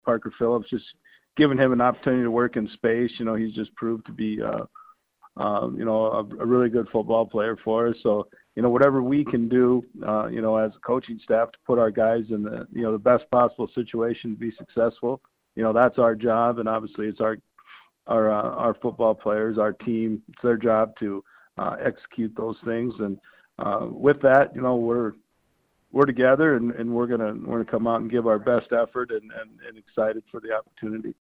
Parker Phillips, just giving him an opportunity to work in space. He's just proved to be a really good football player for us. So, whatever we can do, as a coaching staff to put our guys in the best possible situation to be successful, that's our job. And obviously it's our football players, our team, it's their job to execute those things. And with that, we're together and we're gonna come out and give our best effort and excited for the opportunity.